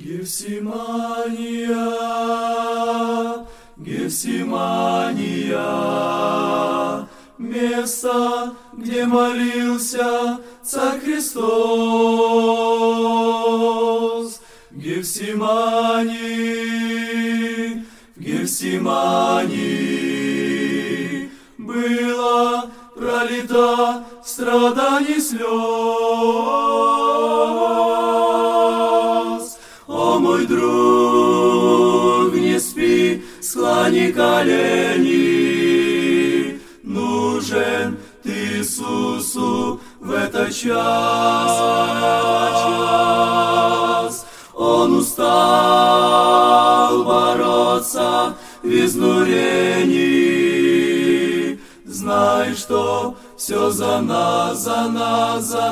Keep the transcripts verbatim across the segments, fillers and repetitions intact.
Гефсимания, Гефсимания, место, где молился Царь Христос. В Гефсимании, в Гефсимании было пролито страданий слез. О, мой друг, не спи, склони колени, нужен ты Иисусу в этот час. Он устал бороться в изнурении. Знай, что все за нас, за нас, за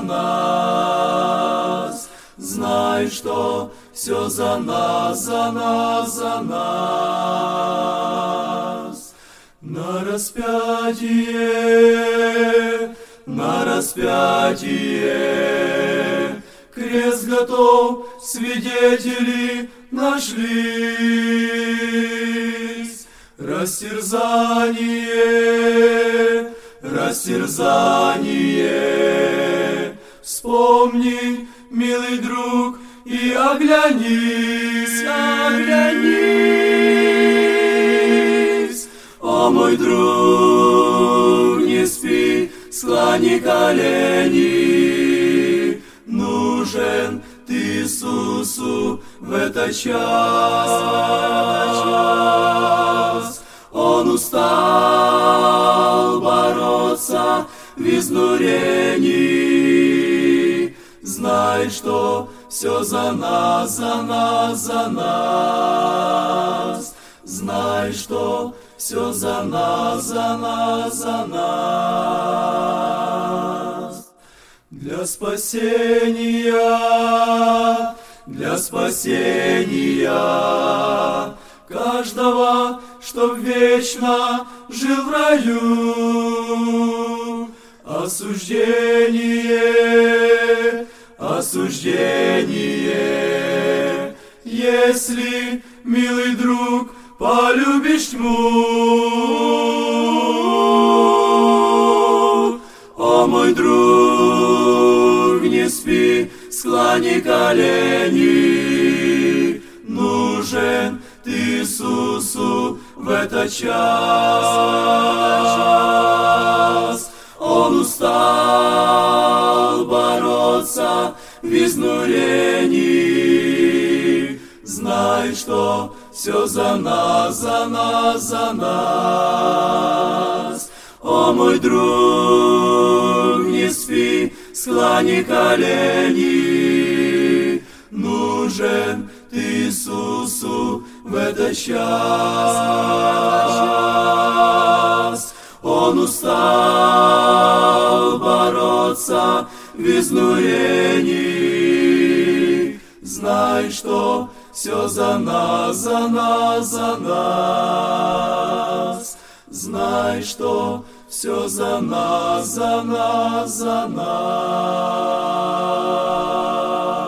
нас. Знай, что все за нас, за нас, за нас. На распятие, на распятие, крест готов, свидетели нашлись. Растерзание, растерзание, вспомни, милый друг, и оглянись, оглянись. О, мой друг, не спи, склони колени, нужен ты Иисусу в этот час. Он устал бороться в изнурении. Знай, что все за нас, за нас, за нас. Знай, что все за нас, за нас, за нас. Для спасения, для спасения каждого, чтоб вечно жил в раю. Осуждение, осуждение, если, милый друг, полюбишь тьму. О, мой друг, не спи, склони колени, нужен ты Иисусу в этот час. Он устал бороться в изнурении. Знай, что все за нас, за нас, за нас. О, мой друг, не спи, склони колени, нужен ты Иисусу в этот час. Он устал бороться в изнурении. Знай, что все за нас, за нас, за нас. Знай, что все за нас, за нас, за нас.